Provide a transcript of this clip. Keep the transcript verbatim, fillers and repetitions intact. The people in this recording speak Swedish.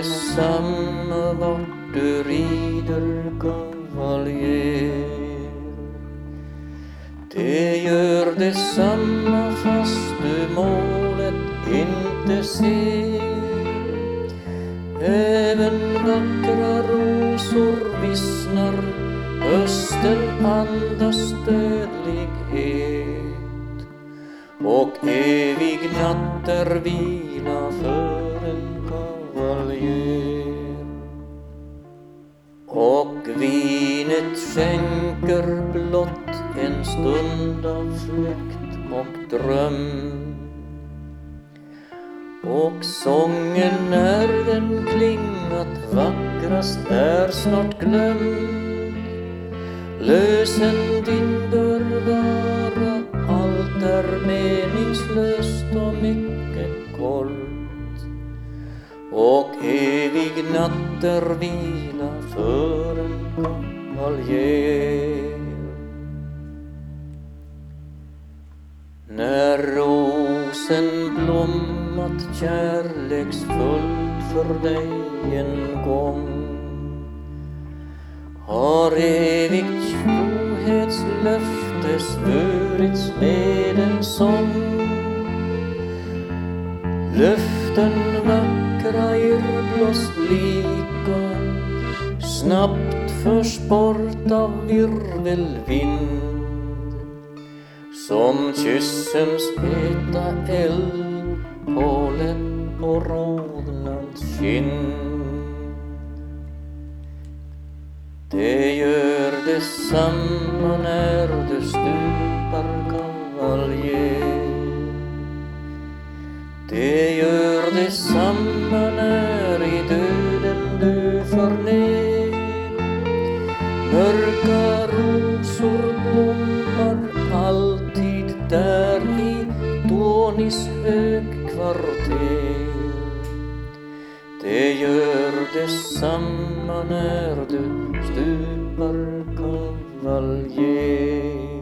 detsamma vart du rider, kavaljer. Det gör detsamma fast du målet inte ser. Även vackra rosor vissnar, hösten andas dödlighet. Och evig natt är vila för en kavaljer. Och vinet skänker blott en stund av fläkt och dröm. Och sången när den klingat vackrast är snart glömd. Lösen din bör vara, allt är meningslöst och mycket kort. Och evig natt är vila för en kavaljer. När rosen blommat kärleksfullt för dig en gång, har evigt trohetslöfte svurits med en sång. Löften vackra irrblåst lika, snabbt förs bort av virvelvind. Som kyssens heta eld på läpp och rodnad kind. Det gör detsamma när du stupar, kavaljer. Det gör detsamma när i döden du för ner. Mörka rosor blommar alltid där i Donis högkvarter. Det gör detsamma när du stupar, kavaljer.